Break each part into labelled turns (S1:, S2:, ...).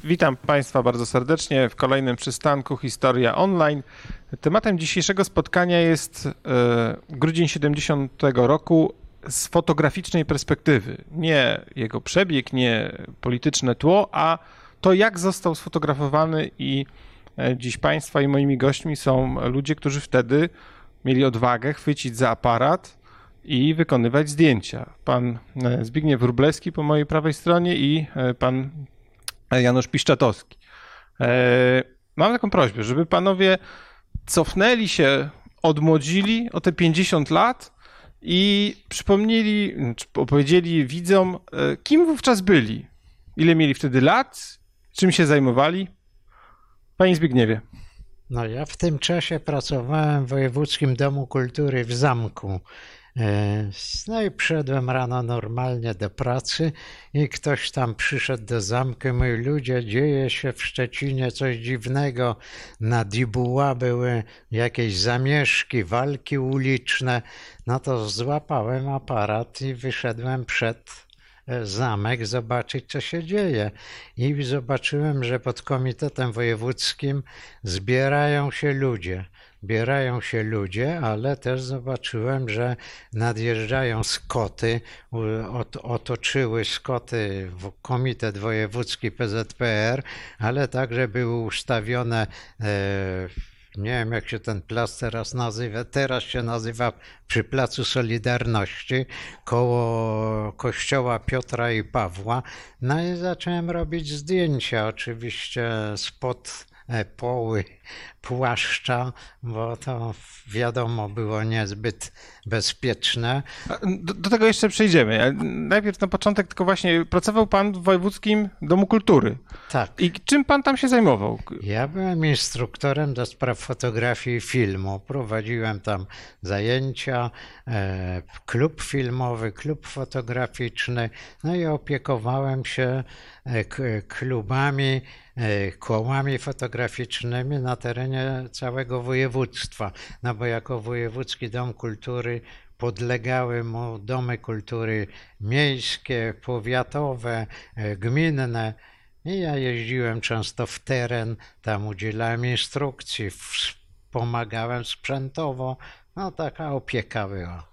S1: Witam Państwa bardzo serdecznie w kolejnym przystanku Historia Online. Tematem dzisiejszego spotkania jest grudzień 70 roku z fotograficznej perspektywy. Nie jego przebieg, nie polityczne tło, a to, jak został sfotografowany. I dziś Państwa i moimi gośćmi są ludzie, którzy wtedy mieli odwagę chwycić za aparat i wykonywać zdjęcia. Pan Zbigniew Wróblewski po mojej prawej stronie i pan Janusz Piszczatowski. Mam taką prośbę, żeby panowie cofnęli się, odmłodzili o te 50 lat i przypomnieli, czy opowiedzieli widzom, kim wówczas byli, ile mieli wtedy lat, czym się zajmowali. Panie Zbigniewie.
S2: No ja w tym czasie pracowałem w Wojewódzkim Domu Kultury w Zamku. No i przyszedłem rano normalnie do pracy i ktoś tam przyszedł do zamku i mówi: ludzie, dzieje się w Szczecinie coś dziwnego. Na Dibuła były jakieś zamieszki, walki uliczne. No to złapałem aparat i wyszedłem przed zamek zobaczyć, co się dzieje. I zobaczyłem, że pod Komitetem Wojewódzkim zbierają się ludzie, ale też zobaczyłem, że nadjeżdżają skoty, otoczyły skoty Komitet Wojewódzki PZPR, ale także były ustawione, nie wiem jak się ten plac teraz nazywa, teraz się nazywa przy Placu Solidarności, koło kościoła Piotra i Pawła. No i zacząłem robić zdjęcia, oczywiście spod poły płaszcza, bo to wiadomo było niezbyt bezpieczne.
S1: Do tego jeszcze przejdziemy. Najpierw na początek tylko właśnie pracował pan w Wojewódzkim Domu Kultury.
S2: Tak.
S1: I czym pan tam się zajmował?
S2: Ja byłem instruktorem do spraw fotografii i filmu. Prowadziłem tam zajęcia, klub filmowy, klub fotograficzny, no i opiekowałem się klubami, kołami fotograficznymi na terenie całego województwa. No bo jako Wojewódzki Dom Kultury podlegały mu domy kultury miejskie, powiatowe, gminne. I ja jeździłem często w teren, tam udzielałem instrukcji, pomagałem sprzętowo. No taka opieka była.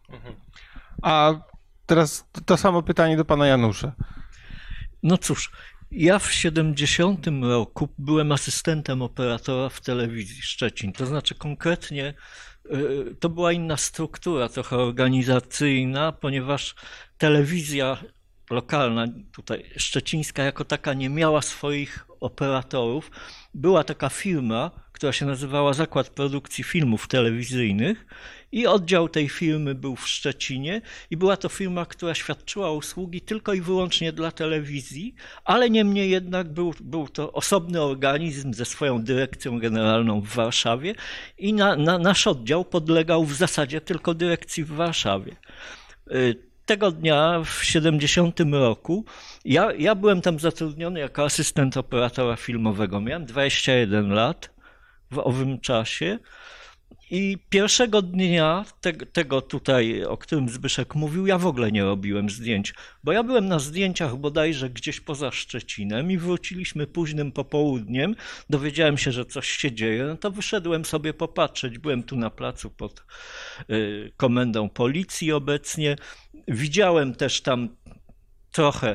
S1: A teraz to samo pytanie do pana Janusza.
S3: No cóż, ja w 70 roku byłem asystentem operatora w telewizji Szczecin. To znaczy konkretnie to była inna struktura, trochę organizacyjna, ponieważ telewizja lokalna, tutaj szczecińska jako taka, nie miała swoich operatorów. Była taka firma, która się nazywała Zakład Produkcji Filmów Telewizyjnych i oddział tej firmy był w Szczecinie i była to firma, która świadczyła usługi tylko i wyłącznie dla telewizji, ale niemniej jednak był to osobny organizm ze swoją dyrekcją generalną w Warszawie i nasz oddział podlegał w zasadzie tylko dyrekcji w Warszawie. Tego dnia w 70 roku ja byłem tam zatrudniony jako asystent operatora filmowego. Miałem 21 lat w owym czasie i pierwszego dnia tego tutaj, o którym Zbyszek mówił, ja w ogóle nie robiłem zdjęć, bo ja byłem na zdjęciach bodajże gdzieś poza Szczecinem i wróciliśmy późnym popołudniem, dowiedziałem się, że coś się dzieje, no to wyszedłem sobie popatrzeć, byłem tu na placu pod komendą policji obecnie, widziałem też tam trochę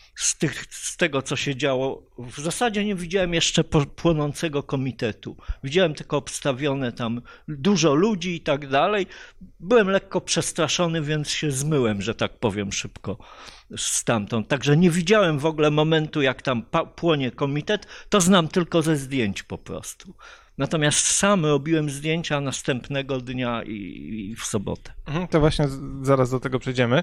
S3: z tego, co się działo. W zasadzie nie widziałem jeszcze płonącego komitetu. Widziałem tylko obstawione tam dużo ludzi i tak dalej. Byłem lekko przestraszony, więc się zmyłem, że tak powiem, szybko stamtąd. Także nie widziałem w ogóle momentu, jak tam płonie komitet. To znam tylko ze zdjęć po prostu. Natomiast sam robiłem zdjęcia następnego dnia i w sobotę.
S1: To właśnie zaraz do tego przejdziemy.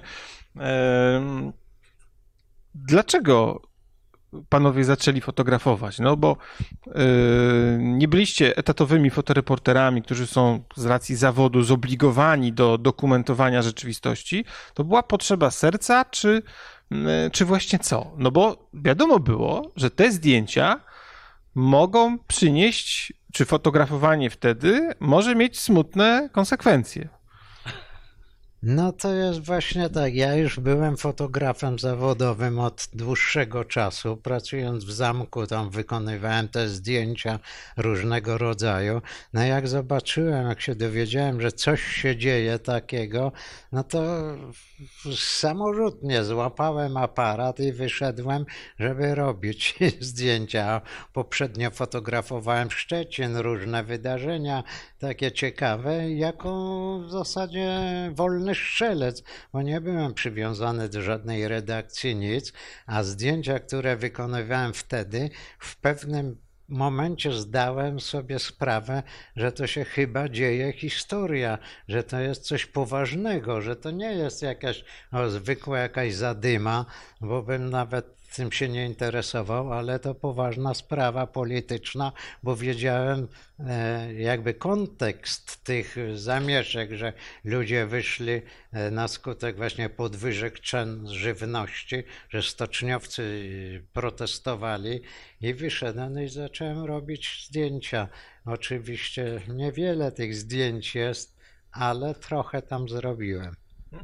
S1: Dlaczego panowie zaczęli fotografować? No bo nie byliście etatowymi fotoreporterami, którzy są z racji zawodu zobligowani do dokumentowania rzeczywistości. To była potrzeba serca, czy właśnie co? No bo wiadomo było, że te zdjęcia mogą przynieść, czy fotografowanie wtedy może mieć smutne konsekwencje.
S2: No to jest właśnie tak. Ja już byłem fotografem zawodowym od dłuższego czasu. Pracując w zamku, tam wykonywałem te zdjęcia różnego rodzaju. No jak zobaczyłem, jak się dowiedziałem, że coś się dzieje takiego, no to samorzutnie złapałem aparat i wyszedłem, żeby robić zdjęcia. Poprzednio fotografowałem Szczecin, różne wydarzenia takie ciekawe, jako w zasadzie wolny strzelec, bo nie byłem przywiązany do żadnej redakcji, nic, a zdjęcia, które wykonywałem wtedy, w pewnym momencie zdałem sobie sprawę, że to się chyba dzieje historia, że to jest coś poważnego, że to nie jest zwykła jakaś zadyma, bo bym nawet tym się nie interesował, ale to poważna sprawa polityczna, bo wiedziałem jakby kontekst tych zamieszek, że ludzie wyszli na skutek właśnie podwyżek cen żywności, że stoczniowcy protestowali i wyszedłem i zacząłem robić zdjęcia. Oczywiście niewiele tych zdjęć jest, ale trochę tam zrobiłem.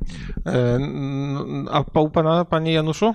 S1: A u pana, panie Januszu?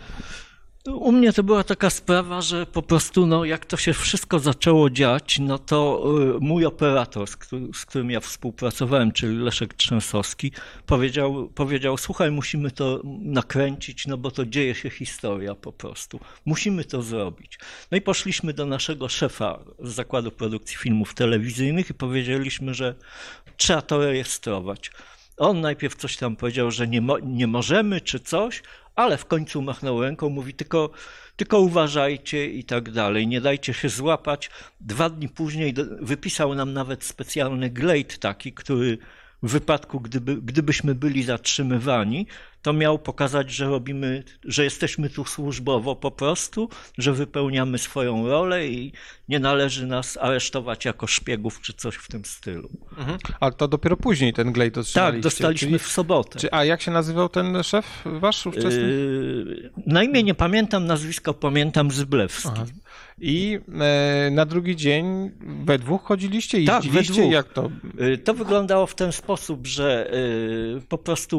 S3: U mnie to była taka sprawa, że po prostu no, jak to się wszystko zaczęło dziać, no to mój operator, z którym ja współpracowałem, czyli Leszek Trzęsowski, powiedział: słuchaj, musimy to nakręcić, no bo to dzieje się historia po prostu. Musimy to zrobić. No i poszliśmy do naszego szefa z Zakładu Produkcji Filmów Telewizyjnych i powiedzieliśmy, że trzeba to rejestrować. On najpierw coś tam powiedział, że nie możemy czy coś, ale w końcu machnął ręką, mówi tylko uważajcie i tak dalej, nie dajcie się złapać. 2 dni później wypisał nam nawet specjalny glejt taki, który w wypadku, gdybyśmy byli zatrzymywani, to miał pokazać, że jesteśmy tu służbowo po prostu, że wypełniamy swoją rolę i nie należy nas aresztować jako szpiegów czy coś w tym stylu.
S1: Ale to dopiero później ten glejt otrzymaliście.
S3: Tak, dostaliśmy w sobotę.
S1: A jak się nazywał ten szef wasz ówczesny?
S3: Na imię nie pamiętam, nazwisko pamiętam, Zyblewski.
S1: Aha. I na drugi dzień we dwóch chodziliście i
S3: tak,
S1: jeździliście?
S3: we dwóch.
S1: Jak to?
S3: To wyglądało w ten sposób, że po prostu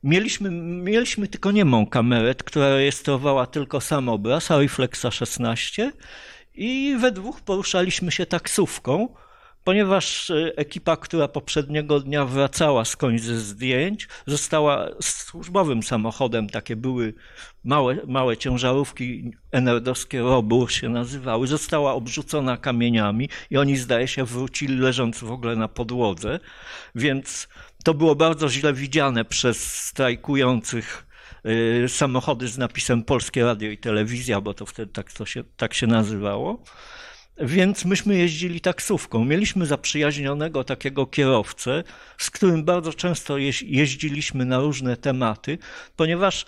S3: mieliśmy tylko niemą kamerę, która rejestrowała tylko sam obraz, Reflexa 16 i we dwóch poruszaliśmy się taksówką, ponieważ ekipa, która poprzedniego dnia wracała skądś ze zdjęć, została służbowym samochodem, takie były małe ciężarówki enerdowskie, Robur się nazywały, została obrzucona kamieniami i oni, zdaje się, wrócili leżąc w ogóle na podłodze, więc to było bardzo źle widziane przez strajkujących samochody z napisem Polskie Radio i Telewizja, bo to wtedy tak się nazywało. Więc myśmy jeździli taksówką. Mieliśmy zaprzyjaźnionego takiego kierowcę, z którym bardzo często jeździliśmy na różne tematy, ponieważ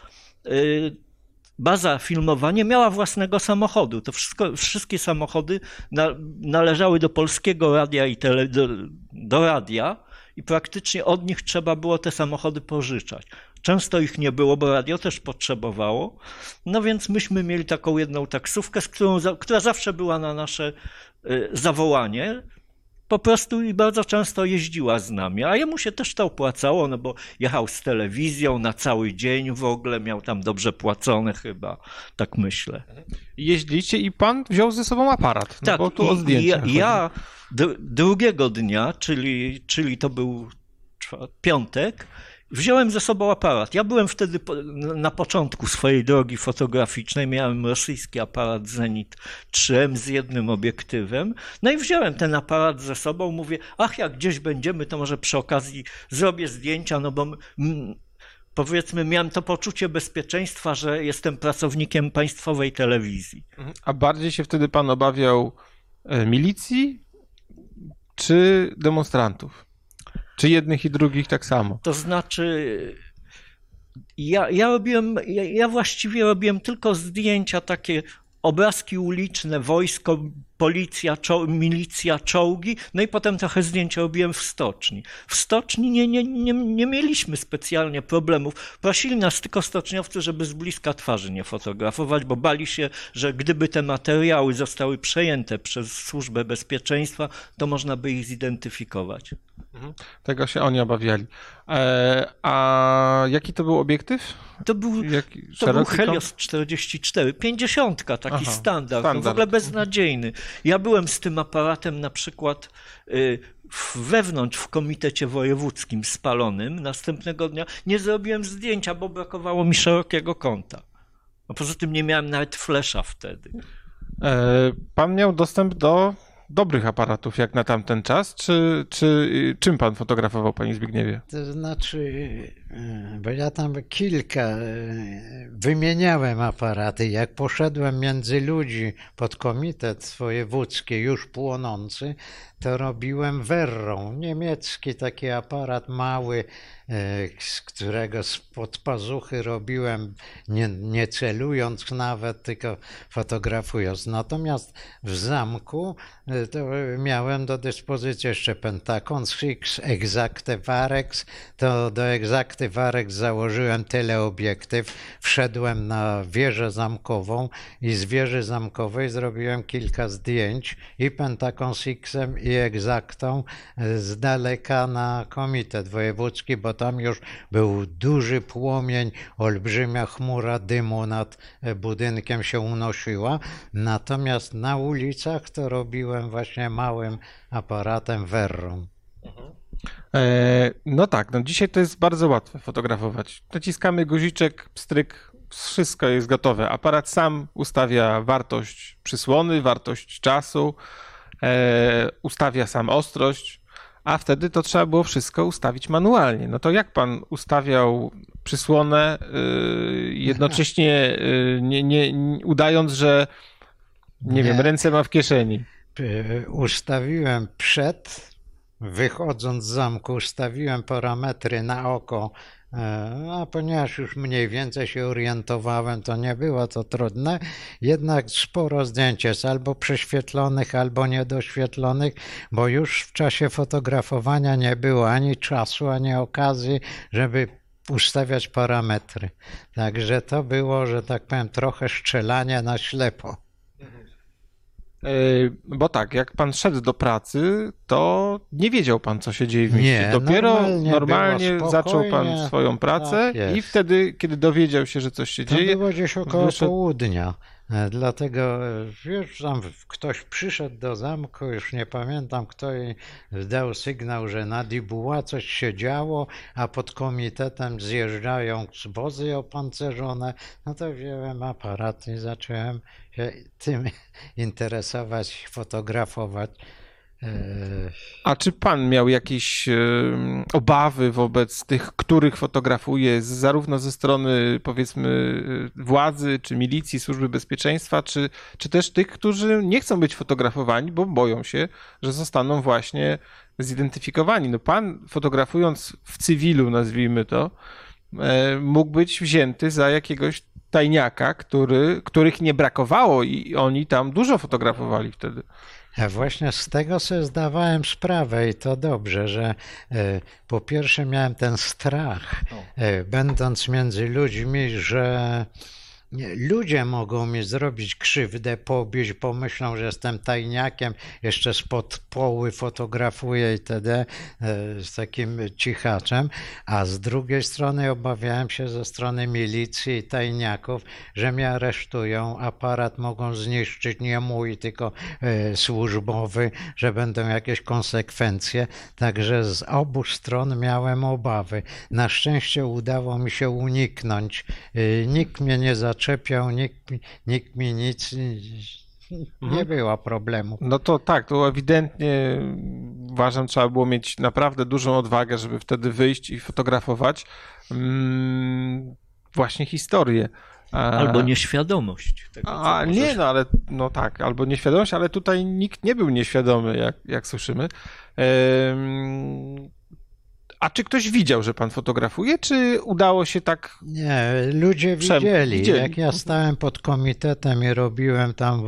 S3: baza filmowa nie miała własnego samochodu. To wszystkie samochody należały do Polskiego Radia i do radia i praktycznie od nich trzeba było te samochody pożyczać. Często ich nie było, bo radio też potrzebowało. No więc myśmy mieli taką jedną taksówkę, która zawsze była na nasze zawołanie. Po prostu i bardzo często jeździła z nami, a jemu się też to opłacało, no bo jechał z telewizją na cały dzień w ogóle, miał tam dobrze płacone chyba, tak myślę.
S1: Jeździliście i pan wziął ze sobą aparat, no
S3: tak,
S1: bo tu o zdjęcia
S3: ja drugiego dnia, czyli to był piątek, wziąłem ze sobą aparat. Ja byłem wtedy na początku swojej drogi fotograficznej, miałem rosyjski aparat Zenit 3M z jednym obiektywem, no i wziąłem ten aparat ze sobą, mówię, jak gdzieś będziemy, to może przy okazji zrobię zdjęcia, no bo powiedzmy miałem to poczucie bezpieczeństwa, że jestem pracownikiem państwowej telewizji.
S1: A bardziej się wtedy pan obawiał milicji czy demonstrantów? Czy jednych i drugich tak samo?
S3: To znaczy, ja właściwie robiłem tylko zdjęcia, takie obrazki uliczne, wojsko, policja, milicja, czołgi, no i potem trochę zdjęć robiłem w stoczni. W stoczni nie mieliśmy specjalnie problemów. Prosili nas tylko stoczniowcy, żeby z bliska twarzy nie fotografować, bo bali się, że gdyby te materiały zostały przejęte przez Służbę Bezpieczeństwa, to można by ich zidentyfikować.
S1: Tego się oni obawiali. A jaki to był obiektyw?
S3: To był Helios 44, 50, taki standard, no w ogóle beznadziejny. Ja byłem z tym aparatem na przykład wewnątrz w komitecie wojewódzkim spalonym. Następnego dnia nie zrobiłem zdjęcia, bo brakowało mi szerokiego kąta. A poza tym nie miałem nawet flesza wtedy.
S1: Pan miał dostęp do dobrych aparatów jak na tamten czas, czy czym pan fotografował, panie Zbigniewie?
S2: To znaczy, bo ja tam kilka wymieniałem aparaty. Jak poszedłem między ludzi pod komitet wojewódzki już płonący, to robiłem Werrą, niemiecki taki aparat mały, z którego spod pazuchy robiłem, nie celując nawet, tylko fotografując. Natomiast w zamku to miałem do dyspozycji jeszcze Pentacon Six, Exacte Varex. To do Exacte Varex założyłem teleobiektyw, wszedłem na wieżę zamkową i z wieży zamkowej zrobiłem kilka zdjęć i Pentacon Sixem i Exactą z daleka na komitet wojewódzki, bo tam już był duży płomień, olbrzymia chmura dymu nad budynkiem się unosiła. Natomiast na ulicach to robiłem właśnie małym aparatem Werrą.
S1: No tak, no dzisiaj to jest bardzo łatwe fotografować. Naciskamy guziczek, pstryk, wszystko jest gotowe. Aparat sam ustawia wartość przysłony, wartość czasu, ustawia sam ostrość, a wtedy to trzeba było wszystko ustawić manualnie. No to jak pan ustawiał przysłonę, jednocześnie nie udając, że nie wiem, ręce ma w kieszeni?
S2: Ustawiłem wychodząc z zamku, ustawiłem parametry na oko, a ponieważ już mniej więcej się orientowałem, to nie było to trudne, jednak sporo zdjęć jest albo prześwietlonych, albo niedoświetlonych, bo już w czasie fotografowania nie było ani czasu, ani okazji, żeby ustawiać parametry. Także to było, że tak powiem, trochę strzelanie na ślepo.
S1: Bo tak, jak pan szedł do pracy, to nie wiedział pan, co się dzieje w mieście.
S2: Nie,
S1: Dopiero
S2: normalnie
S1: zaczął pan swoją pracę
S2: tak
S1: i wtedy, kiedy dowiedział się, że coś się dzieje...
S2: To było gdzieś około południa. Dlatego już tam ktoś przyszedł do zamku, już nie pamiętam kto, i dał sygnał, że na Dibuła coś się działo, a pod komitetem zjeżdżają wozy opancerzone. No to wziąłem aparat i zacząłem się tym interesować, fotografować.
S1: A czy pan miał jakieś obawy wobec tych, których fotografuje, zarówno ze strony, powiedzmy, władzy, czy milicji, służby bezpieczeństwa, czy też tych, którzy nie chcą być fotografowani, bo boją się, że zostaną właśnie zidentyfikowani? No pan, fotografując w cywilu, nazwijmy to, mógł być wzięty za jakiegoś tajniaka, których nie brakowało i oni tam dużo fotografowali wtedy.
S2: Ja właśnie z tego sobie zdawałem sprawę i to dobrze, że po pierwsze miałem ten strach, będąc między ludźmi, że ludzie mogą mi zrobić krzywdę, pobić, pomyślą, że jestem tajniakiem, jeszcze spod poły fotografuję itd. Z takim cichaczem, a z drugiej strony obawiałem się ze strony milicji i tajniaków, że mnie aresztują, aparat mogą zniszczyć, nie mój, tylko służbowy, że będą jakieś konsekwencje, także z obu stron miałem obawy. Na szczęście udało mi się uniknąć, nikt mnie nie zaczepiał, nikt mi nic, nie było problemu.
S1: No to tak, to ewidentnie uważam, trzeba było mieć naprawdę dużą odwagę, żeby wtedy wyjść i fotografować właśnie historię.
S3: Albo nieświadomość tego.
S1: Nie, no ale no tak, albo nieświadomość, ale tutaj nikt nie był nieświadomy, jak słyszymy. A czy ktoś widział, że pan fotografuje, czy udało się tak...
S2: Nie, ludzie widzieli.
S1: widzieli.
S2: Jak ja stałem pod komitetem i robiłem tam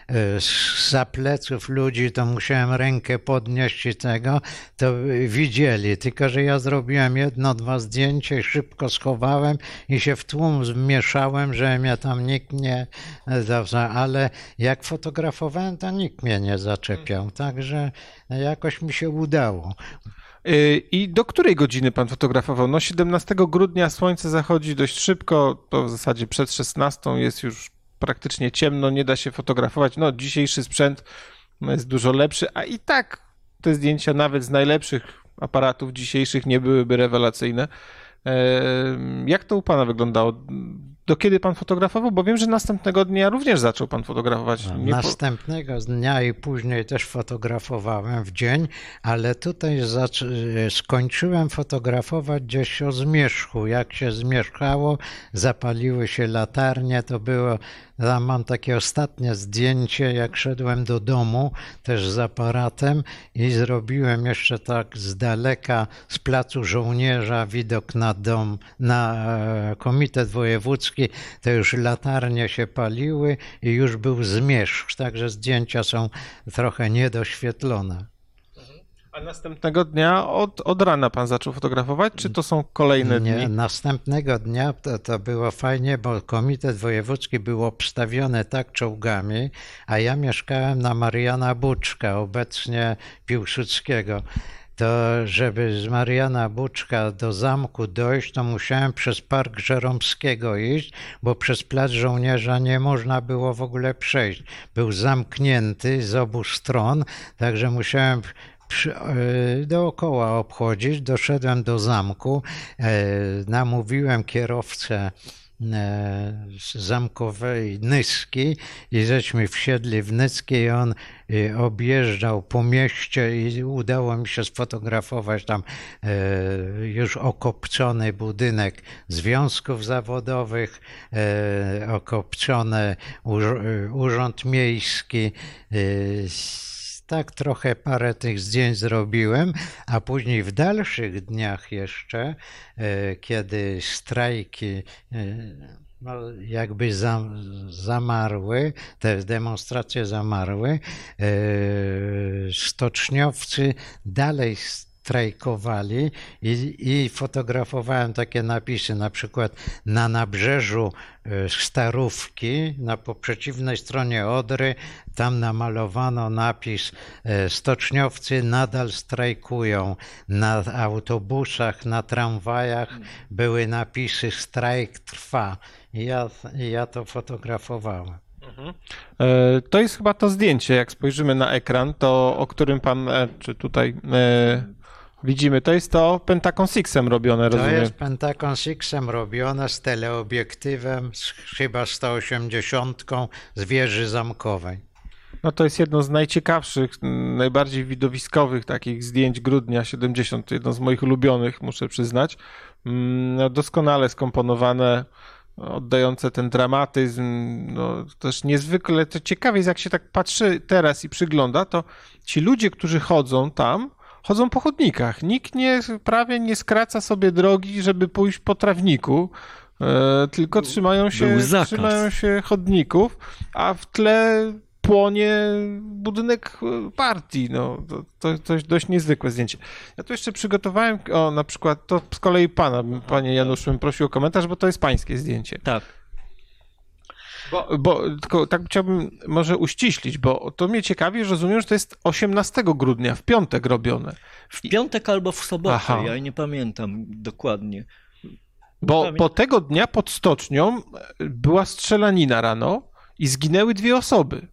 S2: za pleców ludzi, to musiałem rękę podnieść i tego, to widzieli. Tylko że ja zrobiłem jedno, dwa zdjęcia i szybko schowałem i się w tłum zmieszałem, że mnie tam nikt nie... Ale jak fotografowałem, to nikt mnie nie zaczepiał. Także jakoś mi się udało.
S1: I do której godziny pan fotografował? No 17 grudnia słońce zachodzi dość szybko, to w zasadzie przed 16 jest już praktycznie ciemno, nie da się fotografować. No dzisiejszy sprzęt jest dużo lepszy, a i tak te zdjęcia nawet z najlepszych aparatów dzisiejszych nie byłyby rewelacyjne. Jak to u pana wyglądało? Do kiedy pan fotografował? Bo wiem, że następnego dnia również zaczął pan fotografować.
S2: Następnego dnia i później też fotografowałem w dzień, ale tutaj skończyłem fotografować gdzieś o zmierzchu. Jak się zmierzchało, zapaliły się latarnie, to było... Tam mam takie ostatnie zdjęcie, jak szedłem do domu, też z aparatem i zrobiłem jeszcze tak z daleka, z placu Żołnierza, widok na dom, na komitet wojewódzki, to już latarnie się paliły i już był zmierzch, także zdjęcia są trochę niedoświetlone.
S1: A następnego dnia od rana pan zaczął fotografować, czy to są kolejne dni?
S2: Nie, następnego dnia to było fajnie, bo komitet wojewódzki był obstawiony tak czołgami, a ja mieszkałem na Mariana Buczka, obecnie Piłsudskiego. To żeby z Mariana Buczka do zamku dojść, to musiałem przez Park Żeromskiego iść, bo przez Plac Żołnierza nie można było w ogóle przejść. Był zamknięty z obu stron, także musiałem dookoła obchodzić. Doszedłem do zamku, namówiłem kierowcę zamkowej Nyski i żeśmy wsiedli w Nyskie i on objeżdżał po mieście i udało mi się sfotografować tam już okopcony budynek związków zawodowych, okopcony urząd miejski. Tak trochę parę tych zdjęć zrobiłem, a później w dalszych dniach jeszcze, kiedy strajki no, jakby zamarły, te demonstracje zamarły, stoczniowcy dalej strajkowali i fotografowałem takie napisy, na przykład na nabrzeżu Starówki, po przeciwnej stronie Odry, tam namalowano napis stoczniowcy nadal strajkują. Na autobusach, na tramwajach były napisy strajk trwa. Ja to fotografowałem.
S1: To jest chyba to zdjęcie, jak spojrzymy na ekran, to o którym pan, czy tutaj widzimy, to jest to Pentacon Sixem robione, rozumiem?
S2: To jest Pentacon Sixem robione z teleobiektywem, chyba 180 z wieży zamkowej.
S1: No to jest jedno z najciekawszych, najbardziej widowiskowych takich zdjęć grudnia 70, jedno z moich ulubionych, muszę przyznać. Doskonale skomponowane, oddające ten dramatyzm, no też niezwykle to ciekawe jest, jak się tak patrzy teraz i przygląda, to ci ludzie, którzy chodzą tam, chodzą po chodnikach. Nikt prawie nie skraca sobie drogi, żeby pójść po trawniku, tylko trzymają się chodników, a w tle płonie budynek partii. No, to dość niezwykłe zdjęcie. Ja tu jeszcze przygotowałem, na przykład, to z kolei panie Januszu, bym prosił o komentarz, bo to jest pańskie zdjęcie.
S3: Tak.
S1: Bo tylko tak chciałbym może uściślić, bo to mnie ciekawi, że rozumiem, że to jest 18 grudnia, w piątek robione.
S3: W piątek albo w sobotę, ja nie pamiętam dokładnie.
S1: Bo tego dnia pod stocznią była strzelanina rano i zginęły 2 osoby.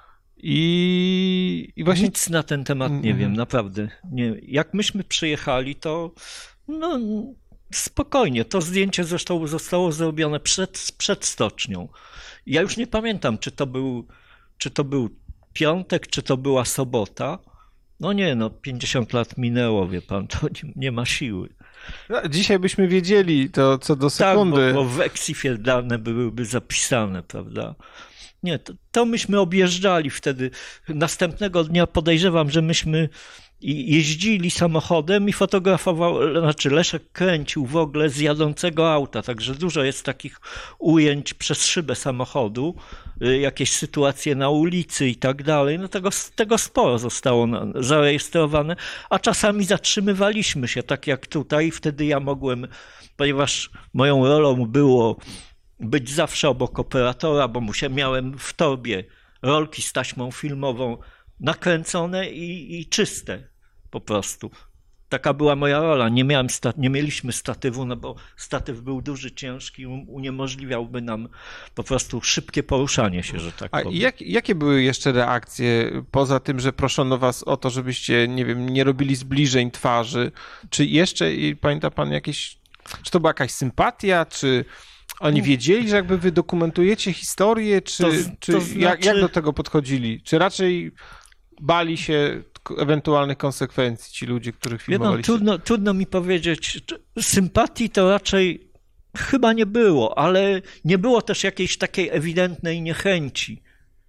S1: I właśnie...
S3: Nic na ten temat nie wiem, naprawdę. Nie. Jak myśmy przyjechali, to no, spokojnie. To zdjęcie zresztą zostało zrobione przed stocznią. Ja już nie pamiętam, czy to był piątek, czy to była sobota. No nie, 50 lat minęło, wie pan, to nie ma siły.
S1: No, dzisiaj byśmy wiedzieli to co do sekundy.
S3: Tak, bo w Exifie dane byłyby zapisane, prawda? Nie, to myśmy objeżdżali wtedy. Następnego dnia podejrzewam, że myśmy i jeździli samochodem i fotografował, znaczy Leszek kręcił w ogóle z jadącego auta, także dużo jest takich ujęć przez szybę samochodu, jakieś sytuacje na ulicy i tak dalej, no tego sporo zostało zarejestrowane, a czasami zatrzymywaliśmy się, tak jak tutaj, wtedy ja mogłem, ponieważ moją rolą było być zawsze obok operatora, bo miałem w torbie rolki z taśmą filmową nakręcone i czyste po prostu. Taka była moja rola. Nie mieliśmy statywu, no bo statyw był duży, ciężki, uniemożliwiałby nam po prostu szybkie poruszanie się, że tak powiem.
S1: A jakie były jeszcze reakcje, poza tym, że proszono was o to, żebyście, nie wiem, nie robili zbliżeń twarzy? Czy jeszcze, pamięta pan jakieś, czy to była jakaś sympatia, czy oni wiedzieli, że jakby wy dokumentujecie historię, czy jak do tego podchodzili? Czy raczej bali się ewentualnych konsekwencji ci ludzie, których filmowaliście?
S3: Trudno mi powiedzieć. Sympatii to raczej chyba nie było, ale nie było też jakiejś takiej ewidentnej niechęci.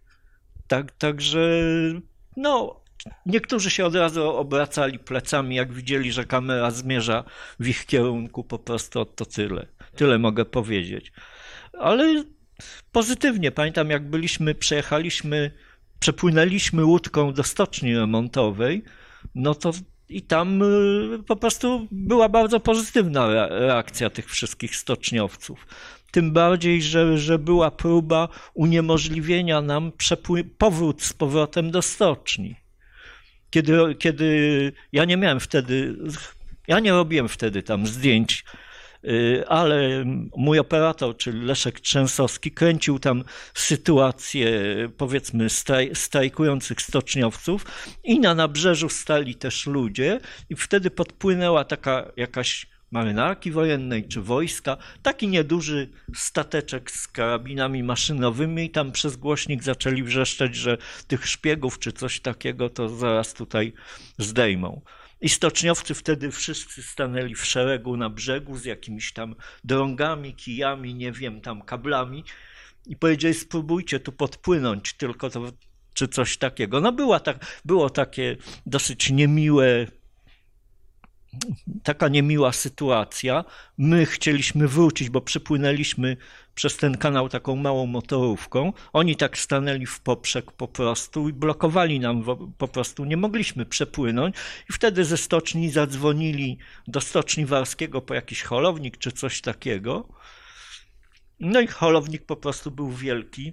S3: Także no, niektórzy się od razu obracali plecami, jak widzieli, że kamera zmierza w ich kierunku, po prostu to tyle. Tyle mogę powiedzieć. Ale pozytywnie, pamiętam jak przepłynęliśmy łódką do stoczni remontowej, no to i tam po prostu była bardzo pozytywna reakcja tych wszystkich stoczniowców. Tym bardziej, że była próba uniemożliwienia nam powrót z powrotem do stoczni. Kiedy ja nie robiłem wtedy tam zdjęć, ale mój operator, czyli Leszek Trzęsowski, kręcił tam sytuację, powiedzmy, strajkujących stoczniowców i na nabrzeżu stali też ludzie i wtedy podpłynęła taka jakaś marynarki wojennej czy wojska, taki nieduży stateczek z karabinami maszynowymi i tam przez głośnik zaczęli wrzeszczeć, że tych szpiegów czy coś takiego to zaraz tutaj zdejmą. I stoczniowcy wtedy wszyscy stanęli w szeregu na brzegu z jakimiś tam drągami, kijami, nie wiem, tam kablami i powiedzieli, spróbujcie tu podpłynąć tylko to, czy coś takiego. No było takie dosyć taka niemiła sytuacja. My chcieliśmy wrócić, bo przypłynęliśmy przez ten kanał taką małą motorówką. Oni tak stanęli w poprzek po prostu i blokowali nam, po prostu nie mogliśmy przepłynąć. I wtedy ze stoczni zadzwonili do Stoczni Warskiego po jakiś holownik czy coś takiego. No i holownik po prostu był wielki.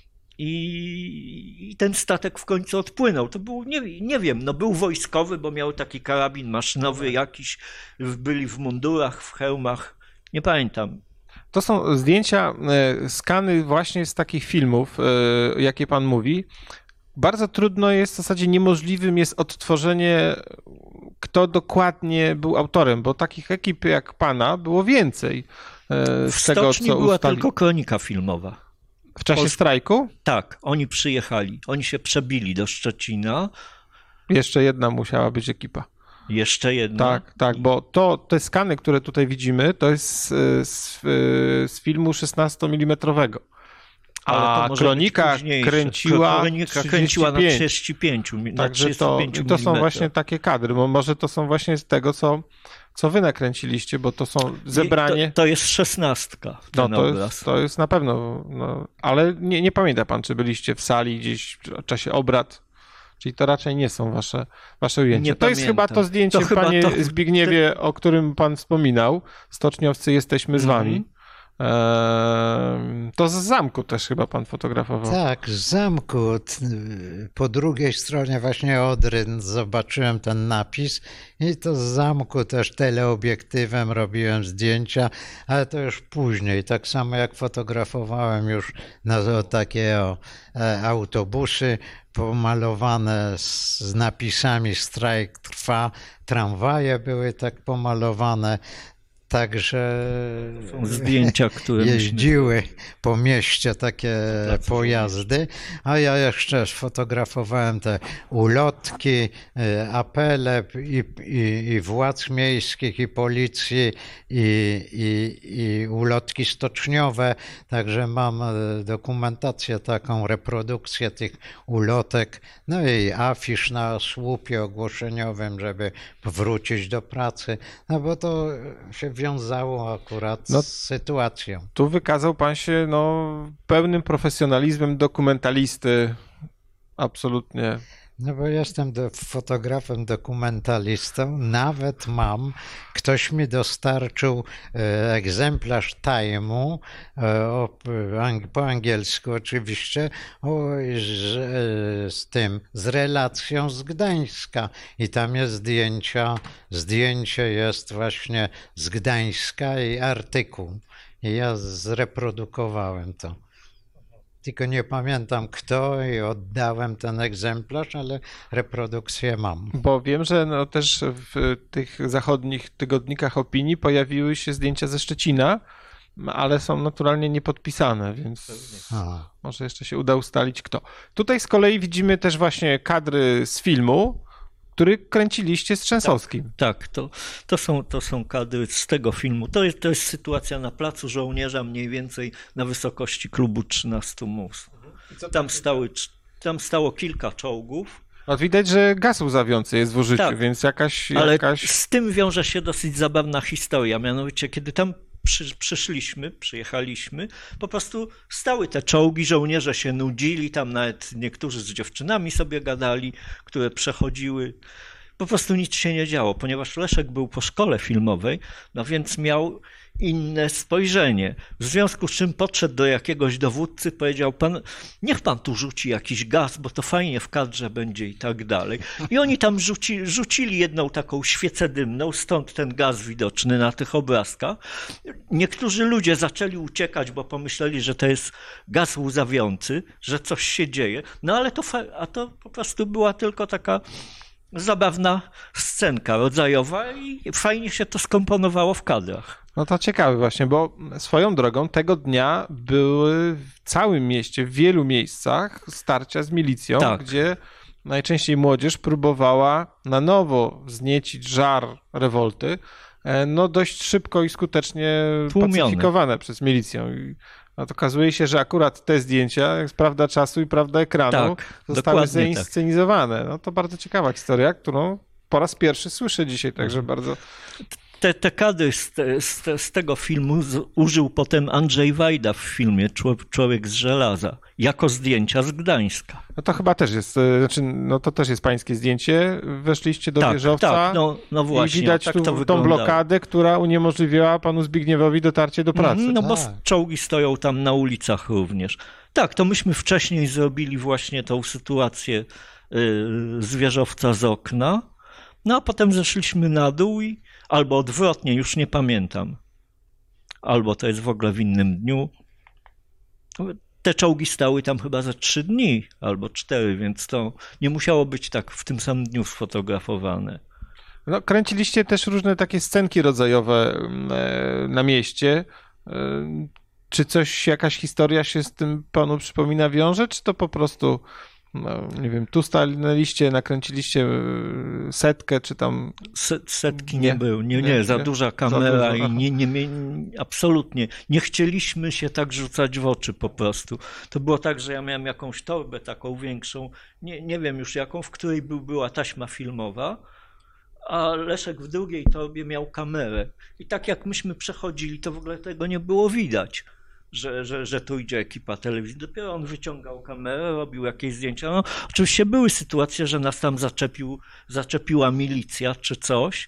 S3: I ten statek w końcu odpłynął. To był, nie wiem, no był wojskowy, bo miał taki karabin maszynowy jakiś, byli w mundurach, w hełmach, nie pamiętam.
S1: To są zdjęcia, skany właśnie z takich filmów, jakie pan mówi. Bardzo trudno jest, w zasadzie niemożliwym jest odtworzenie, kto dokładnie był autorem, bo takich ekip jak pana było więcej.
S3: W stoczni była tylko kronika filmowa.
S1: W czasie strajku?
S3: Tak, oni przyjechali. Oni się przebili do Szczecina.
S1: Jeszcze jedna musiała być ekipa.
S3: Jeszcze jedna?
S1: Tak, bo te skany, które tutaj widzimy, to jest z filmu 16 mm. A kronika kręciła
S3: na 35.
S1: Także to są właśnie takie kadry. Bo może to są właśnie z tego, co wy nakręciliście, bo to są zebranie...
S3: To jest 16.
S1: To jest na pewno... No, ale nie pamięta pan, czy byliście w sali gdzieś w czasie obrad, czyli to raczej nie są wasze ujęcia. To jest chyba to zdjęcie, panie Zbigniewie, o którym pan wspominał. Stoczniowcy, jesteśmy z wami. To z zamku też chyba pan fotografował.
S2: Tak, z zamku. Po drugiej stronie właśnie Odry zobaczyłem ten napis i to z zamku też teleobiektywem robiłem zdjęcia, ale to już później. Tak samo jak fotografowałem już takie autobusy pomalowane z napisami strajk trwa, tramwaje były tak pomalowane. Także
S3: Są zdjęcia, które
S2: jeździły po mieście takie pojazdy, a ja jeszcze fotografowałem te ulotki, apele i władz miejskich, i policji, i ulotki stoczniowe, także mam dokumentację taką, reprodukcję tych ulotek, no i afisz na słupie ogłoszeniowym, żeby wrócić do pracy, no bo to się wiązało akurat z sytuacją.
S1: Tu wykazał pan się pełnym profesjonalizmem dokumentalisty. Absolutnie.
S2: No bo jestem fotografem, dokumentalistą, nawet ktoś mi dostarczył egzemplarz Time'u, po angielsku oczywiście, z relacją z Gdańska i tam jest zdjęcie jest właśnie z Gdańska i artykuł i ja zreprodukowałem to. Tylko nie pamiętam kto i oddałem ten egzemplarz, ale reprodukcję mam.
S1: Bo wiem, że też w tych zachodnich tygodnikach opinii pojawiły się zdjęcia ze Szczecina, ale są naturalnie niepodpisane, więc może jeszcze się uda ustalić kto. Tutaj z kolei widzimy też właśnie kadry z filmu, który kręciliście z Trzęsowskim.
S3: Tak, to są kadry z tego filmu. To jest sytuacja na Placu Żołnierza, mniej więcej na wysokości klubu 13 Mus. Tam stało kilka czołgów.
S1: Widać, że gaz łzawiący jest w użyciu,
S3: tak,
S1: więc
S3: ale z tym wiąże się dosyć zabawna historia. Mianowicie, kiedy tam przyjechaliśmy, po prostu stały te czołgi, żołnierze się nudzili, tam nawet niektórzy z dziewczynami sobie gadali, które przechodziły. Po prostu nic się nie działo, ponieważ Leszek był po szkole filmowej, no więc miał inne spojrzenie. W związku z czym podszedł do jakiegoś dowódcy, powiedział: niech pan tu rzuci jakiś gaz, bo to fajnie w kadrze będzie i tak dalej. I oni tam rzucili jedną taką świecę dymną, stąd ten gaz widoczny na tych obrazkach. Niektórzy ludzie zaczęli uciekać, bo pomyśleli, że to jest gaz łzawiący, że coś się dzieje. No ale to po prostu była tylko taka zabawna scenka rodzajowa i fajnie się to skomponowało w kadrach.
S1: No to ciekawe właśnie, bo swoją drogą tego dnia były w całym mieście, w wielu miejscach starcia z milicją,
S3: tak,
S1: gdzie najczęściej młodzież próbowała na nowo wzniecić żar rewolty, dość szybko i skutecznie pacyfikowane przez milicję. Okazuje się, że akurat te zdjęcia, prawda czasu i prawda ekranu, zostały zainscenizowane. No to bardzo ciekawa historia, którą po raz pierwszy słyszę dzisiaj, także bardzo...
S3: Te kadry z tego filmu użył potem Andrzej Wajda w filmie Człowiek z żelaza, jako zdjęcia z Gdańska.
S1: No to chyba też jest, to też jest pańskie zdjęcie. Weszliście do wieżowca
S3: tak, no właśnie,
S1: i widać tą blokadę, która uniemożliwiała panu Zbigniewowi dotarcie do pracy.
S3: No bo czołgi stoją tam na ulicach również. Tak, to myśmy wcześniej zrobili właśnie tą sytuację z wieżowca z okna, no a potem zeszliśmy na dół albo odwrotnie, już nie pamiętam. Albo to jest w ogóle w innym dniu. Te czołgi stały tam chyba za 3 dni albo 4, więc to nie musiało być tak w tym samym dniu sfotografowane.
S1: No, kręciliście też różne takie scenki rodzajowe na mieście. Czy jakaś historia się z tym panu przypomina, wiąże, czy to po prostu... nie wiem, tu stanęliście, nakręciliście setkę, czy tam...
S3: Setki nie było, nie, za duża kamera i absolutnie. Nie chcieliśmy się tak rzucać w oczy po prostu. To było tak, że ja miałem jakąś torbę taką większą, nie wiem już jaką, w której była taśma filmowa, a Leszek w drugiej torbie miał kamerę. I tak jak myśmy przechodzili, to w ogóle tego nie było widać. Że tu idzie ekipa telewizji. Dopiero on wyciągał kamerę, robił jakieś zdjęcia. No, oczywiście były sytuacje, że nas tam zaczepiła milicja czy coś.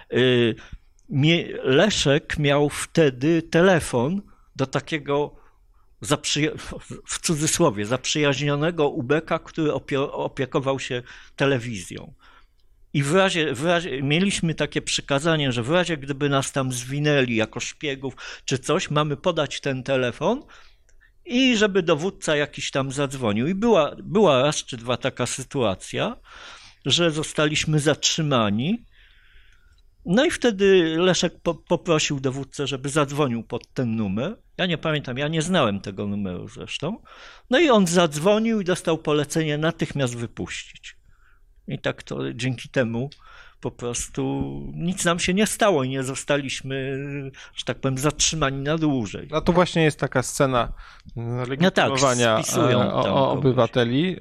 S3: Leszek miał wtedy telefon do takiego w cudzysłowie zaprzyjaźnionego ubeka, który opiekował się telewizją. I mieliśmy takie przykazanie, że w razie gdyby nas tam zwinęli jako szpiegów czy coś, mamy podać ten telefon i żeby dowódca jakiś tam zadzwonił. I była raz czy dwa taka sytuacja, że zostaliśmy zatrzymani No i wtedy Leszek poprosił dowódcę, żeby zadzwonił pod ten numer. Ja nie pamiętam, ja nie znałem tego numeru zresztą. No i on zadzwonił i dostał polecenie natychmiast wypuścić. I tak to dzięki temu po prostu nic nam się nie stało i nie zostaliśmy, że tak powiem, zatrzymani na dłużej.
S1: No to właśnie jest taka scena legitymowania
S3: spisują tam
S1: obywateli.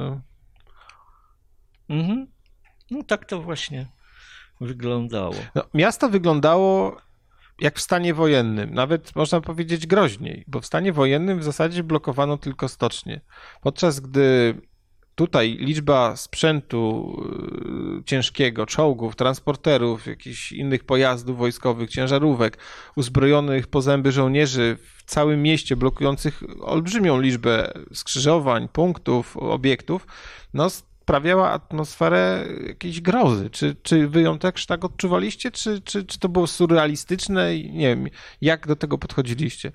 S3: Mhm. No tak to właśnie wyglądało.
S1: No, miasto wyglądało jak w stanie wojennym, nawet można powiedzieć groźniej, bo w stanie wojennym w zasadzie blokowano tylko stocznie. Podczas gdy tutaj liczba sprzętu ciężkiego, czołgów, transporterów, jakichś innych pojazdów wojskowych, ciężarówek, uzbrojonych po zęby żołnierzy w całym mieście, blokujących olbrzymią liczbę skrzyżowań, punktów, obiektów, no sprawiała atmosferę jakiejś grozy. Czy wy ją też tak odczuwaliście, czy to było surrealistyczne i nie wiem, jak do tego podchodziliście?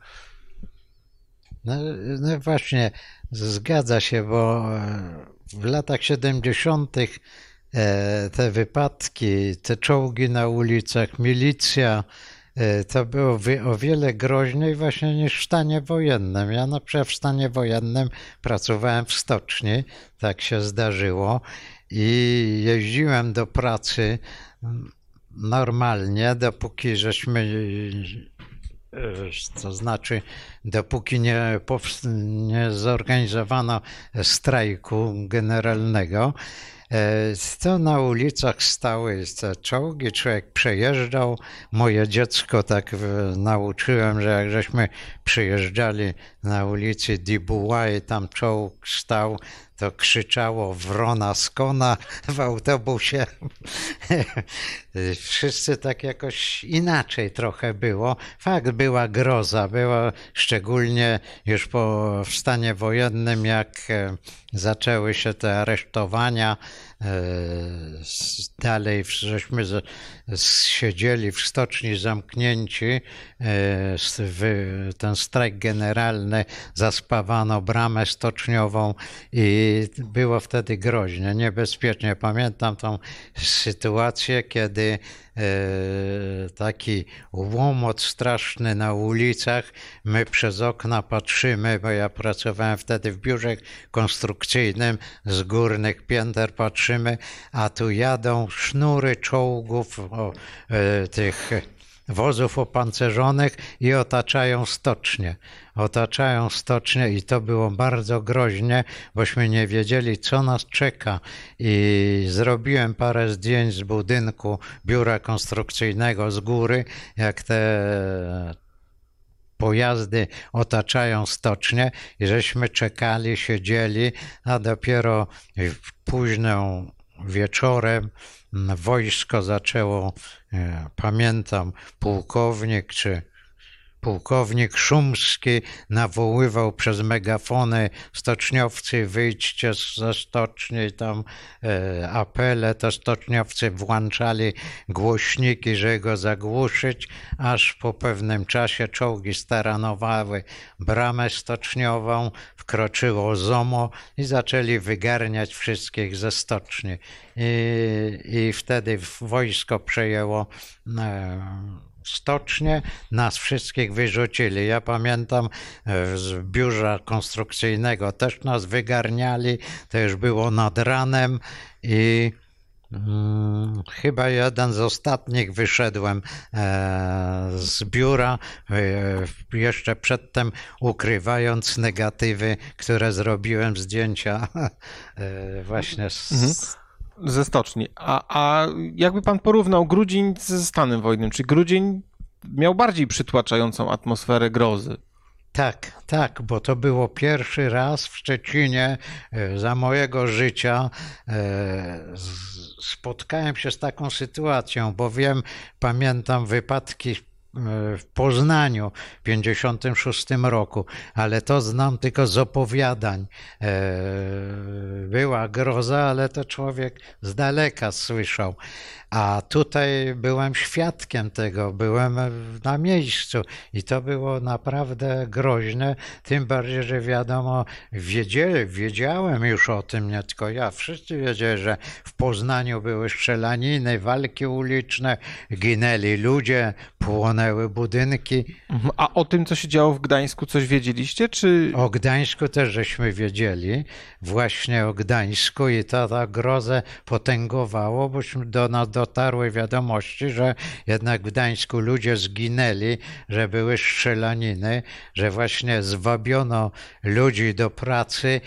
S2: No właśnie, zgadza się, bo w latach 70. te wypadki, te czołgi na ulicach, milicja, to było o wiele groźniej właśnie niż w stanie wojennym. Ja na przykład w stanie wojennym pracowałem w stoczni, tak się zdarzyło i jeździłem do pracy normalnie, dopóki żeśmy... To znaczy, dopóki nie zorganizowano strajku generalnego, to na ulicach stały te czołgi, człowiek przejeżdżał. Moje dziecko tak nauczyłem, że jak żeśmy przyjeżdżali na ulicy Dubois i tam czołg stał, to krzyczało wrona z kona w autobusie. Wszyscy tak jakoś inaczej trochę było. Fakt, była groza, była szczególnie już w stanie wojennym, jak zaczęły się te aresztowania. Dalej żeśmy siedzieli w stoczni zamknięci. Ten strajk generalny, zaspawano bramę stoczniową i było wtedy groźnie, niebezpiecznie. Pamiętam tą sytuację, kiedy taki łomot straszny na ulicach, my przez okna patrzymy, bo ja pracowałem wtedy w biurze konstrukcyjnym, z górnych pięter patrzymy, a tu jadą sznury czołgów, tych wozów opancerzonych i otaczają stocznię. Otaczają stocznię i to było bardzo groźnie, bośmy nie wiedzieli, co nas czeka. I zrobiłem parę zdjęć z budynku biura konstrukcyjnego z góry, jak te pojazdy otaczają stocznię i żeśmy czekali, siedzieli, a dopiero późną wieczorem wojsko zaczęło, pamiętam, pułkownik Szumski nawoływał przez megafony: stoczniowcy, wyjdźcie ze stoczni, i tam apele, to stoczniowcy włączali głośniki, żeby go zagłuszyć, aż po pewnym czasie czołgi staranowały bramę stoczniową, wkroczyło ZOMO i zaczęli wygarniać wszystkich ze stoczni. I wtedy wojsko przejęło stocznie, nas wszystkich wyrzucili. Ja pamiętam, z biura konstrukcyjnego też nas wygarniali, to już było nad ranem i chyba jeden z ostatnich wyszedłem z biura, jeszcze przedtem ukrywając negatywy, które zrobiłem, zdjęcia właśnie
S1: ze stoczni. A jakby pan porównał Grudzień ze stanem wojennym? Czy Grudzień miał bardziej przytłaczającą atmosferę grozy?
S2: Tak, bo to było pierwszy raz w Szczecinie za mojego życia. Spotkałem się z taką sytuacją, bo pamiętam wypadki w Poznaniu w 1956 roku, ale to znam tylko z opowiadań. Była groza, ale to człowiek z daleka słyszał. A tutaj byłem świadkiem tego, byłem na miejscu i to było naprawdę groźne, tym bardziej, że wiadomo, wiedziałem już o tym, nie tylko ja, wszyscy wiedzieli, że w Poznaniu były strzelaniny, walki uliczne, ginęli ludzie, płonęły budynki.
S1: A o tym, co się działo w Gdańsku, coś wiedzieliście, czy...
S2: O Gdańsku też żeśmy wiedzieli, właśnie o Gdańsku i ta grozę potęgowało, bośmy do nas dotarły wiadomości, że jednak w Gdańsku ludzie zginęli, że były strzelaniny, że właśnie zwabiono ludzi do pracy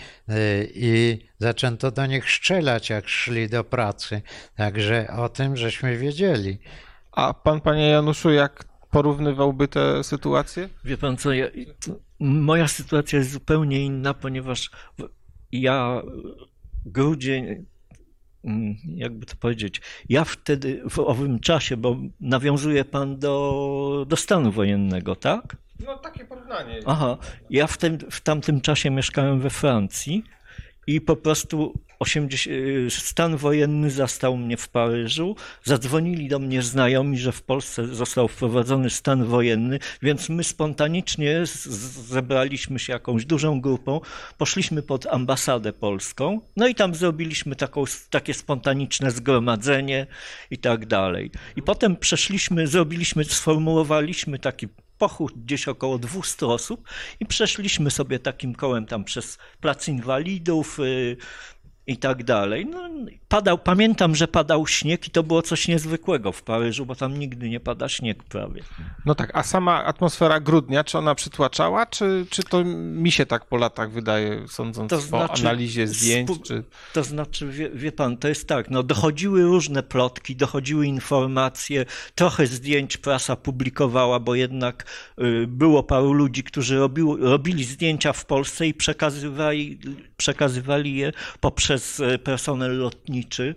S2: i zaczęto do nich strzelać, jak szli do pracy. Także o tym żeśmy wiedzieli.
S1: A pan, panie Januszu, jak porównywałby te sytuacje?
S3: Wie pan co, moja sytuacja jest zupełnie inna, ponieważ ja grudzień, jakby to powiedzieć, ja wtedy w owym czasie, bo nawiązuje pan do stanu wojennego, tak?
S1: No takie porównanie.
S3: Aha, ja w tamtym czasie mieszkałem we Francji i po prostu stan wojenny zastał mnie w Paryżu. Zadzwonili do mnie znajomi, że w Polsce został wprowadzony stan wojenny, więc my spontanicznie zebraliśmy się jakąś dużą grupą, poszliśmy pod ambasadę polską, no i tam zrobiliśmy takie spontaniczne zgromadzenie i tak dalej. I potem sformułowaliśmy taki pochód gdzieś około 200 osób i przeszliśmy sobie takim kołem tam przez Plac Inwalidów i tak dalej. No, pamiętam, że padał śnieg i to było coś niezwykłego w Paryżu, bo tam nigdy nie pada śnieg prawie.
S1: No tak, a sama atmosfera grudnia, czy ona przytłaczała, czy to mi się tak po latach wydaje, sądząc po analizie zdjęć?
S3: To znaczy, wie pan, to jest tak, no dochodziły różne plotki, dochodziły informacje, trochę zdjęć prasa publikowała, bo jednak było paru ludzi, którzy robili zdjęcia w Polsce i przekazywali je poprzez personel lotniczy,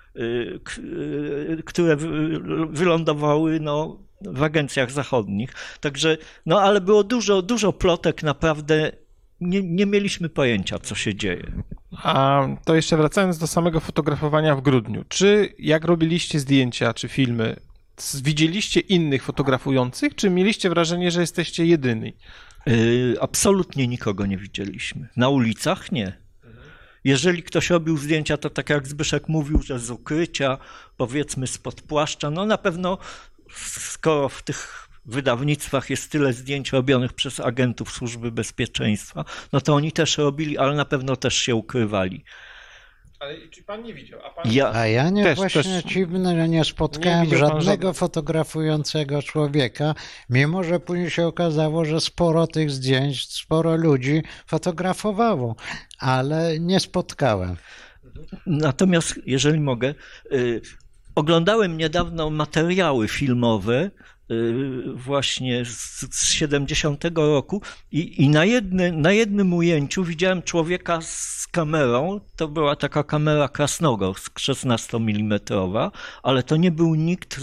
S3: które wylądowały w agencjach zachodnich. Także, ale było dużo plotek, naprawdę nie mieliśmy pojęcia, co się dzieje.
S1: A to jeszcze wracając do samego fotografowania w grudniu, czy jak robiliście zdjęcia czy filmy, widzieliście innych fotografujących, czy mieliście wrażenie, że jesteście jedyni?
S3: Absolutnie nikogo nie widzieliśmy. Na ulicach nie. Jeżeli ktoś robił zdjęcia, to tak jak Zbyszek mówił, że z ukrycia, powiedzmy spod płaszcza, no na pewno skoro w tych wydawnictwach jest tyle zdjęć robionych przez agentów Służby Bezpieczeństwa, no to oni też robili, ale na pewno też się ukrywali.
S1: Ale czy pan nie widział?
S2: A ja dziwne, że nie spotkałem żadnego fotografującego człowieka, mimo że później się okazało, że sporo tych zdjęć, sporo ludzi fotografowało, ale nie spotkałem.
S3: Natomiast, jeżeli mogę, oglądałem niedawno materiały filmowe właśnie z 70 roku i na jednym ujęciu widziałem człowieka z kamerą, to była taka kamera Krasnogorsk 16 mm, ale to nie był nikt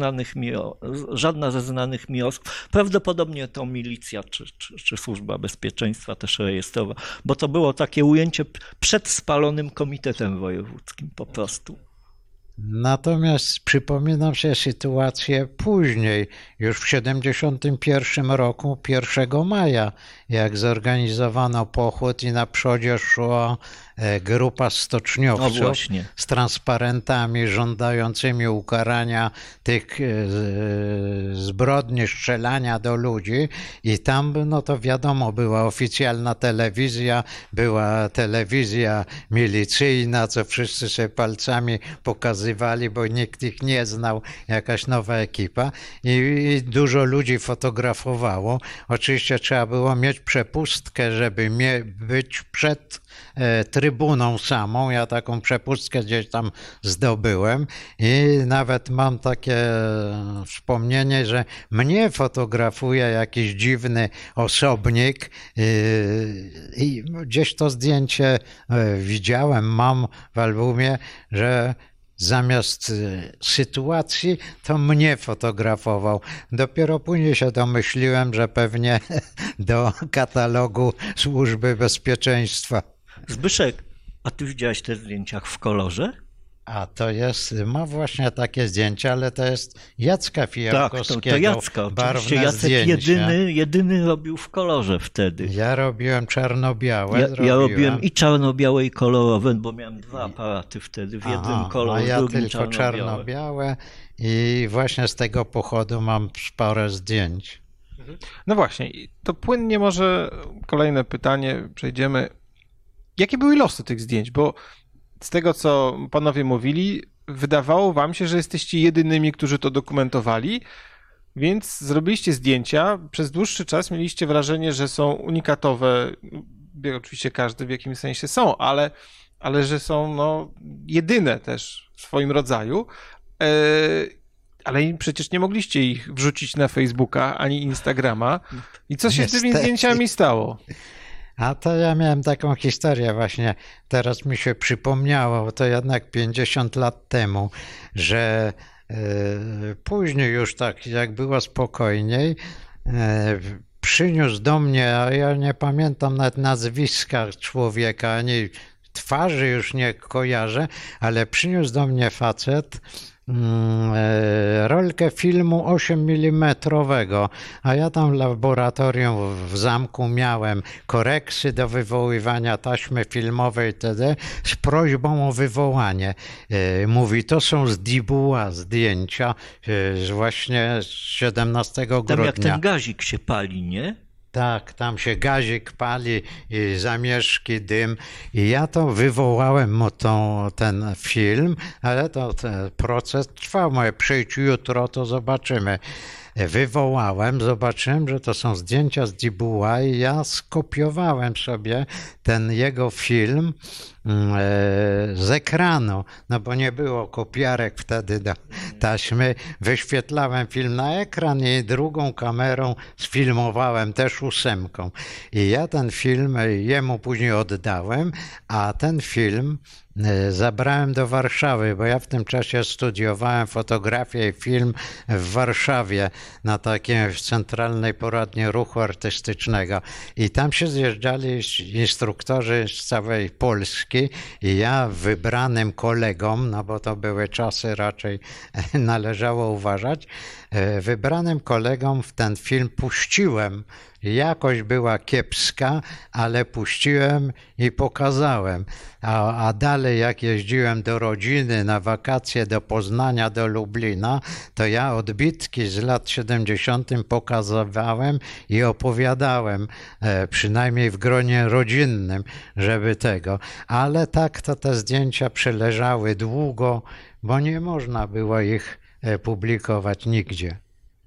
S3: żadna ze znanych mi osób, prawdopodobnie to milicja czy Służba Bezpieczeństwa też rejestrowa, bo to było takie ujęcie przed spalonym komitetem wojewódzkim po prostu.
S2: Natomiast przypominam sobie sytuację później, już w 1971 roku, 1 maja, jak zorganizowano pochód i na przodzie szła grupa stoczniowców z transparentami żądającymi ukarania tych zbrodni, strzelania do ludzi i tam, no to wiadomo, była oficjalna telewizja, była telewizja milicyjna, co wszyscy sobie palcami pokazywali, bo nikt ich nie znał, jakaś nowa ekipa i dużo ludzi fotografowało. Oczywiście trzeba było mieć przepustkę, żeby być przed trybuną samą. Ja taką przepustkę gdzieś tam zdobyłem i nawet mam takie wspomnienie, że mnie fotografuje jakiś dziwny osobnik i gdzieś to zdjęcie widziałem, mam w albumie, że zamiast sytuacji, to mnie fotografował. Dopiero później się domyśliłem, że pewnie do katalogu Służby Bezpieczeństwa.
S3: Zbyszek, a ty widziałeś te zdjęcia w kolorze?
S2: A to jest, ma właśnie takie zdjęcia, ale to jest Jacka
S3: Tak,
S2: Fijałkowskiego.
S3: to Jacka. Oczywiście
S2: barwne
S3: Jacek
S2: zdjęcia.
S3: jedyny robił w kolorze wtedy.
S2: Ja robiłem czarno-białe.
S3: Ja robiłem i czarno-białe, i kolorowe, bo miałem dwa aparaty wtedy, w jednym kolorze,
S2: a
S3: w
S2: ja
S3: drugim
S2: tylko czarno-białe i właśnie z tego pochodu mam sporo zdjęć.
S1: No właśnie, i to płynnie może kolejne pytanie, przejdziemy. Jakie były losy tych zdjęć? Bo z tego, co panowie mówili, wydawało wam się, że jesteście jedynymi, którzy to dokumentowali, więc zrobiliście zdjęcia, przez dłuższy czas mieliście wrażenie, że są unikatowe. Oczywiście każdy w jakimś sensie są, ale że są jedyne też w swoim rodzaju. Ale przecież nie mogliście ich wrzucić na Facebooka ani Instagrama. I co się z tymi zdjęciami stało?
S2: A to ja miałem taką historię właśnie, teraz mi się przypomniało, to jednak 50 lat temu, że później już tak jak było spokojniej, przyniósł do mnie, a ja nie pamiętam nawet nazwiska człowieka, ani twarzy już nie kojarzę, ale przyniósł do mnie facet rolkę filmu 8 mm, a ja tam w laboratorium w zamku miałem koreksy do wywoływania taśmy filmowej itd. z prośbą o wywołanie. Mówi, to są z Dibuła zdjęcia właśnie z 17 grudnia.
S3: Tam jak ten gazik się pali, nie?
S2: Tak, tam się gazik pali, i zamieszki, dym i ja to wywołałem ten film, ale ten proces trwał, mówię, przyjdź jutro, to zobaczymy. Wywołałem, zobaczyłem, że to są zdjęcia z Dibuła i ja skopiowałem sobie ten jego film z ekranu, no bo nie było kopiarek wtedy do taśmy. Wyświetlałem film na ekran i drugą kamerą sfilmowałem też 8. I ja ten film jemu później oddałem, a ten film zabrałem do Warszawy, bo ja w tym czasie studiowałem fotografię i film w Warszawie na takiej centralnej poradni ruchu artystycznego i tam się zjeżdżali instruktorzy z całej Polski i ja wybranym kolegom, no bo to były czasy raczej należało uważać, wybranym kolegom w ten film puściłem. Jakość była kiepska, ale puściłem i pokazałem. A dalej jak jeździłem do rodziny na wakacje do Poznania, do Lublina, to ja odbitki z lat 70. pokazywałem i opowiadałem, przynajmniej w gronie rodzinnym, żeby tego. Ale tak to te zdjęcia przeleżały długo, bo nie można było ich publikować nigdzie.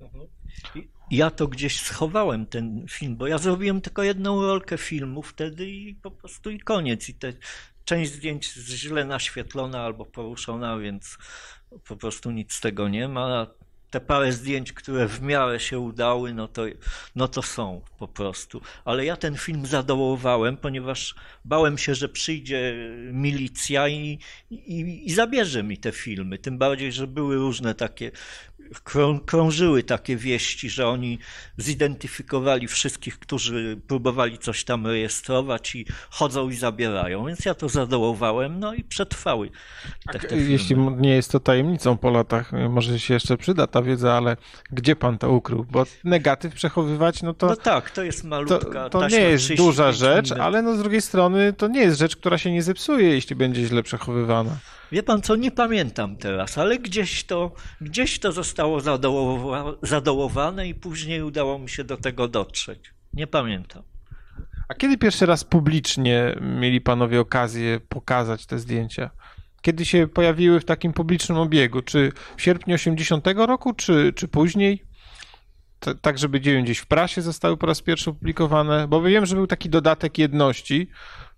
S3: Ja to gdzieś schowałem ten film, bo ja zrobiłem tylko jedną rolkę filmu wtedy i po prostu i koniec. I część zdjęć jest źle naświetlona albo poruszona, więc po prostu nic z tego nie ma. Te parę zdjęć, które w miarę się udały, no to są po prostu. Ale ja ten film zadołowałem, ponieważ bałem się, że przyjdzie milicja i zabierze mi te filmy. Tym bardziej, że były różne takie, krążyły takie wieści, że oni zidentyfikowali wszystkich, którzy próbowali coś tam rejestrować i chodzą i zabierają. Więc ja to zadołowałem, no i przetrwały te filmy.
S1: Jeśli nie jest to tajemnicą po latach, może się jeszcze przyda ta wiedza, ale gdzie pan to ukrył? Bo negatyw przechowywać, no
S3: tak, to jest malutka
S1: to nie jest duża rzecz, ale z drugiej strony to nie jest rzecz, która się nie zepsuje, jeśli będzie źle przechowywana.
S3: Wie pan co, nie pamiętam teraz, ale gdzieś to zostało zadołowane i później udało mi się do tego dotrzeć. Nie pamiętam.
S1: A kiedy pierwszy raz publicznie mieli panowie okazję pokazać te zdjęcia? Kiedy się pojawiły w takim publicznym obiegu? Czy w sierpniu 80 roku, czy później? Tak, żeby gdzieś w prasie zostały po raz pierwszy opublikowane? Bo wiem, że był taki dodatek jedności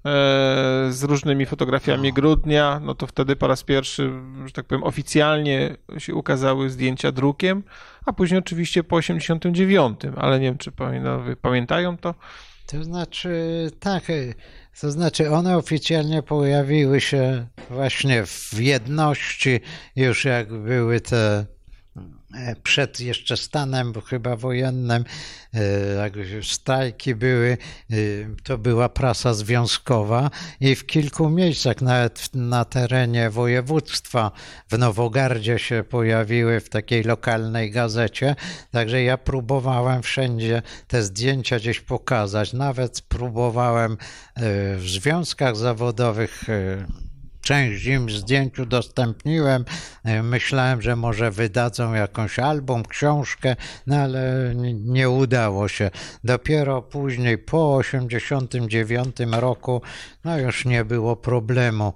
S1: z różnymi fotografiami grudnia, no to wtedy po raz pierwszy, że tak powiem, oficjalnie się ukazały zdjęcia drukiem, a później oczywiście po 89, ale nie wiem, czy panowie pamiętają to?
S2: To znaczy, tak, To znaczy one oficjalnie pojawiły się właśnie w jedności, już jak były te przed jeszcze stanem chyba wojennym, jak strajki były, to była prasa związkowa i w kilku miejscach, nawet na terenie województwa, w Nowogardzie się pojawiły w takiej lokalnej gazecie, także ja próbowałem wszędzie te zdjęcia gdzieś pokazać, nawet próbowałem w związkach zawodowych. Część im zdjęć udostępniłem. Myślałem, że może wydadzą jakąś album, książkę, no ale nie udało się. Dopiero później, po 1989 roku, no już nie było problemu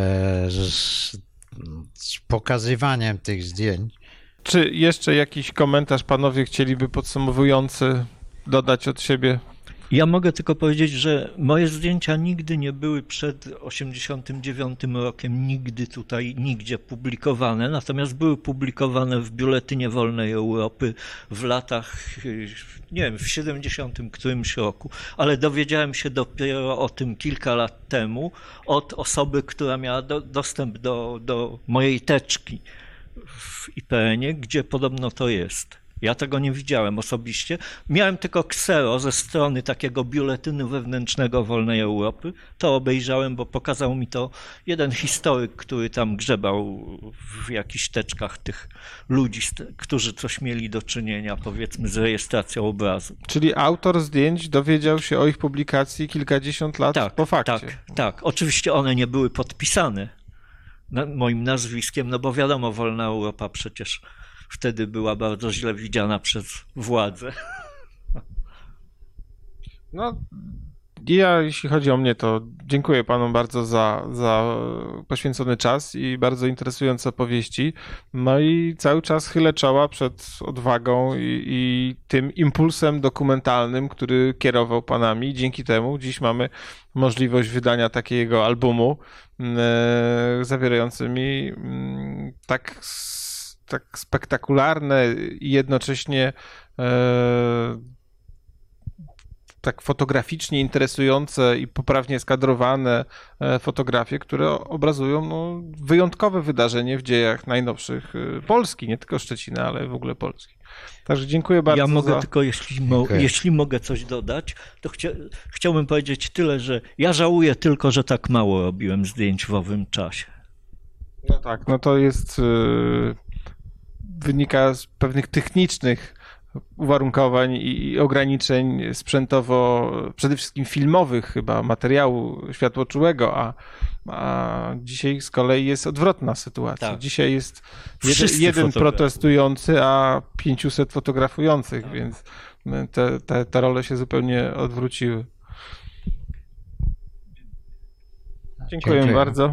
S2: z pokazywaniem tych zdjęć.
S1: Czy jeszcze jakiś komentarz panowie chcieliby podsumowujący dodać od siebie?
S3: Ja mogę tylko powiedzieć, że moje zdjęcia nigdy nie były przed 1989 rokiem, nigdy tutaj, nigdzie publikowane, natomiast były publikowane w Biuletynie Wolnej Europy w latach, nie wiem, w 70 którymś roku, ale dowiedziałem się dopiero o tym kilka lat temu od osoby, która miała dostęp do mojej teczki w IPN-ie, gdzie podobno to jest. Ja tego nie widziałem osobiście. Miałem tylko ksero ze strony takiego biuletynu wewnętrznego Wolnej Europy. To obejrzałem, bo pokazał mi to jeden historyk, który tam grzebał w jakichś teczkach tych ludzi, którzy coś mieli do czynienia, powiedzmy, z rejestracją obrazu.
S1: Czyli autor zdjęć dowiedział się o ich publikacji kilkadziesiąt lat po fakcie.
S3: Tak. Oczywiście one nie były podpisane moim nazwiskiem, no bo wiadomo, Wolna Europa przecież wtedy była bardzo źle widziana przez władzę.
S1: No, ja, jeśli chodzi o mnie, to dziękuję panom bardzo za poświęcony czas i bardzo interesujące opowieści. No i cały czas chylę czoła przed odwagą i tym impulsem dokumentalnym, który kierował panami. Dzięki temu dziś mamy możliwość wydania takiego albumu zawierającymi tak spektakularne i jednocześnie tak fotograficznie interesujące i poprawnie skadrowane fotografie, które obrazują wyjątkowe wydarzenie w dziejach najnowszych Polski, nie tylko Szczecina, ale w ogóle Polski. Także dziękuję bardzo.
S3: Ja mogę tylko, jeśli mogę coś dodać, to chciałbym powiedzieć tyle, że ja żałuję tylko, że tak mało robiłem zdjęć w owym czasie.
S1: No tak, no to jest... wynika z pewnych technicznych uwarunkowań i ograniczeń sprzętowo, przede wszystkim filmowych chyba, materiału światłoczułego, a dzisiaj z kolei jest odwrotna sytuacja. Tak. Dzisiaj jest jeden protestujący, a 500 fotografujących, tak. Więc te role się zupełnie odwróciły. Dziękuję bardzo.